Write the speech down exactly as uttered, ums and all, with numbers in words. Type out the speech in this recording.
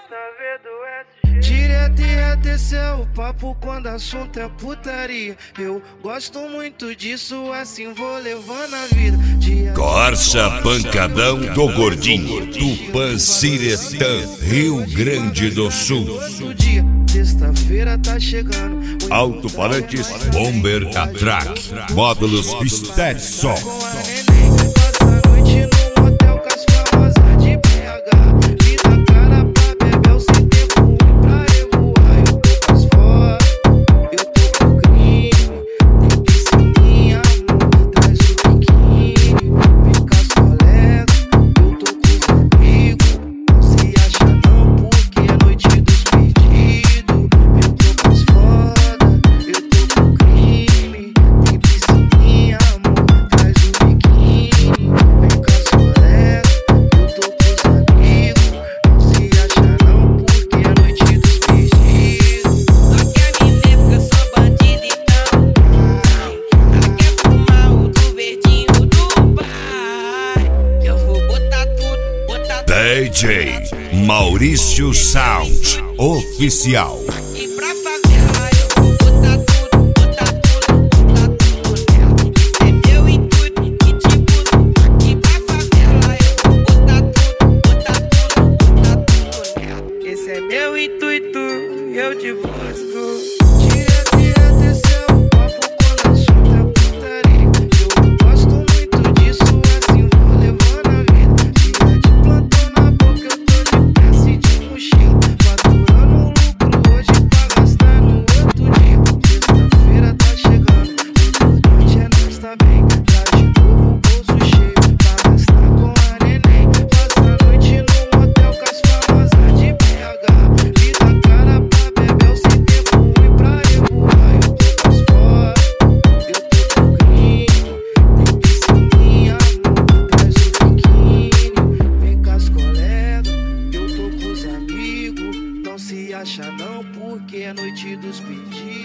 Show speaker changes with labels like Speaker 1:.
Speaker 1: Direto e reto, esse é o papo quando assunto é putaria. Eu gosto muito disso, assim vou levando a vida. Dia
Speaker 2: Corsa Pancadão do Gordinho, Tupanciretã, Rio Grande do Sul.
Speaker 1: dia, sexta-feira tá chegando.
Speaker 2: Alto-falantes Bomber Atrack, módulos Stetson. D J Maurício Sound Oficial.
Speaker 3: E pra favela eu vou botar tudo, botar tudo, botar tudo nela. Isso é meu intuito e tipo, e pra favela eu vou botar tudo, botar tudo, botar tudo nela. Esse é meu intuito e eu te busco.
Speaker 1: Direto e reto, esse é o papo quando assunto é putaria. Eu gosto muito disso, assim vou levando a vida. Dia de plantão na boca, eu tô de peça e de mochila. Faturando lucro hoje pra gastar no outro dia. Sexta-feira tá chegando, o importante é nós tá bem. Já de novo o bolso cheio, pra gastar com a neném. Passa a noite no motel com as famosas de B H. Vida cara pra beber, sem tempo ruim pra revoar. Eu tô com as fora, eu tô com crime. Tem piscininha, amor, traz o biquíni. Vem com as colegas, eu tô com os amigos. Não se acha não, porque é noite dos pedidos.